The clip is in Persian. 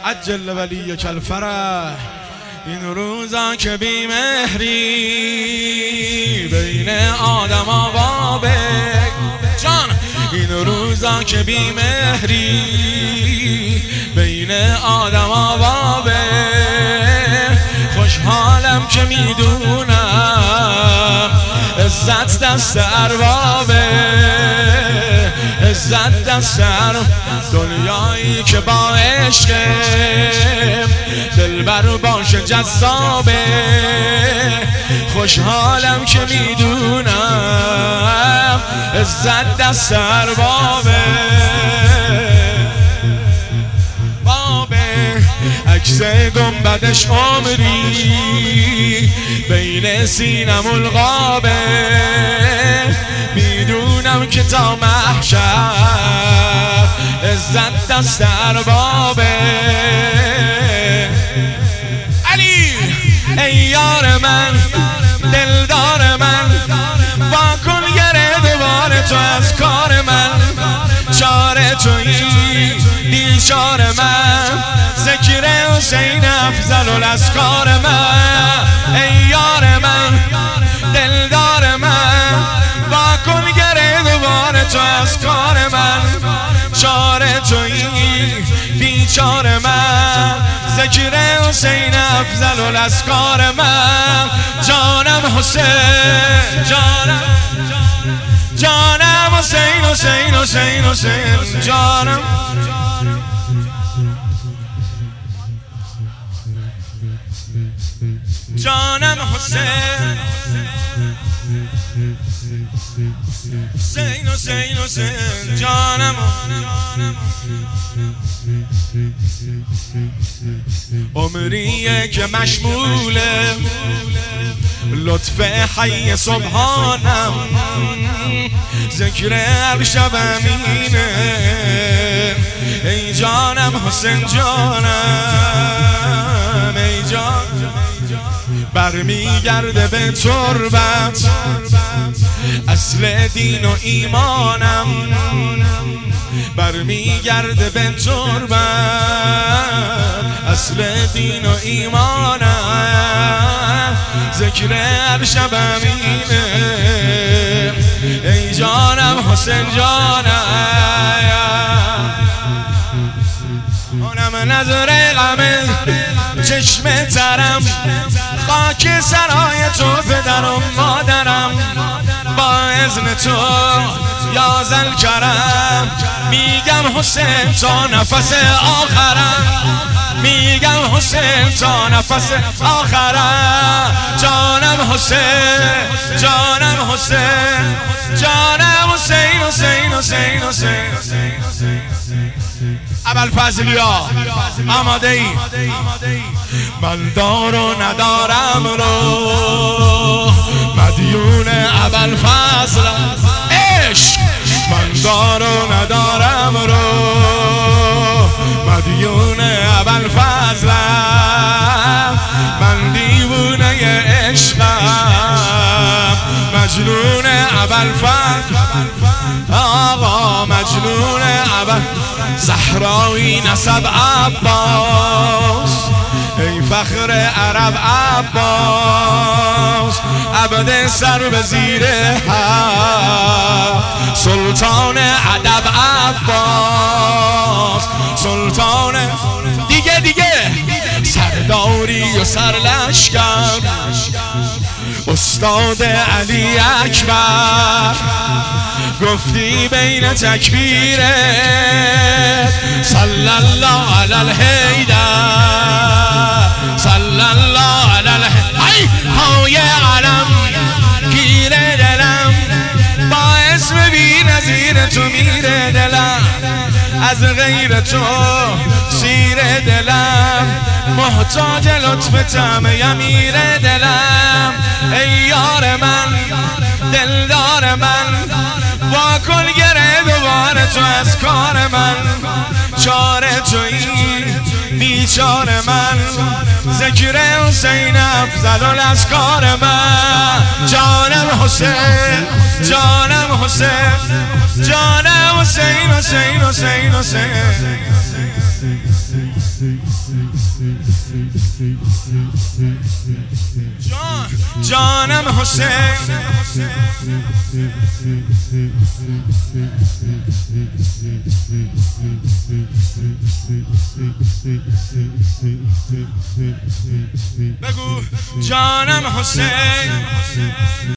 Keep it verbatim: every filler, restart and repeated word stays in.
عجل ولیک الفرح. این روزا که بیمهری بین آدم و بابک جان، این روزا که بیمهری بین آدم و بابک، خوشحالم که میدونم عزت دست اربابه، عزت دست اربابه. دنیایی که با عشق دلبر باشه جذابه، خوشحالم که میدونم عزت دست اربابه. عکس گنبدش عمری بین سینم القابه، میدونم که تا محشر عزت دست اربابه. علی ای یار من، دلدار من، با کن گره دوباره تو از کار من، چاره تویی بیچاره من، ذکر حسین افضل الاسکار من. ای یار من، دلدار من، با کن گره دوباره تو از کار من، چاره تویی بیچاره من، ذکر حسین افضل الاسکار من. جانم حسین، جانم جانم حسین، حسین حسین حسین جانم. جانم حسین، حسین حسین حسین جانم. عمریه که مشمول لطف حی سبحانم، ذکر هر شب امینه. ای جانم حسین جانم، ای جان برمیگرده به تربت اصل دین و ایمانم، برمیگرده به تربت اصل دین و ایمانم، ذکر هر شب امینه. ای جانم حسین جانم، اونم نظر غمه چشم ترم، خاک سرای تو پدر و مادرم، با اذن تو یا ذل کرم، میگم حسین تا نفس آخرم، میگم حسین تا نفس آخرم. جانم حسین، جانم حسین، جانم حسین حسین حسین حسین. ابوالفضلیا آماده ای؟ من دار و ندارم رو مدیون ابوالفضلم، عشق من دار و ندارم رو مدیون ابوالفضلم، من دیوونه عشقم، مجنون ابوالفضل، آقا مجنون ابوالفضل. زهرایی نسب عباس، ای فخر عرب عباس، عبد سر به زیر حق، سلطان ادب عباس، سلطان دیگه دیگه سرداری و سرلشکر، استاد علی اکبر، گفتی بین تکبیره صلی الله علی الحیدر، صلی الله علی الحیدر. ای های علم گیر دلم، با اسم بی نظیر تو میره دلم، از غیر تو سیر دلم، محتاج لطف طعم امیر دلم. ای یار من، دلدار من، با کن گره دوباره تو از کار من، چاره تویی بیچاره من، ذکر حسین افضل الاسکار من. جانم حسین، جانم حسین، جانم حسین حسین حسین حسین. جان جانم حسین بگو جانم حسین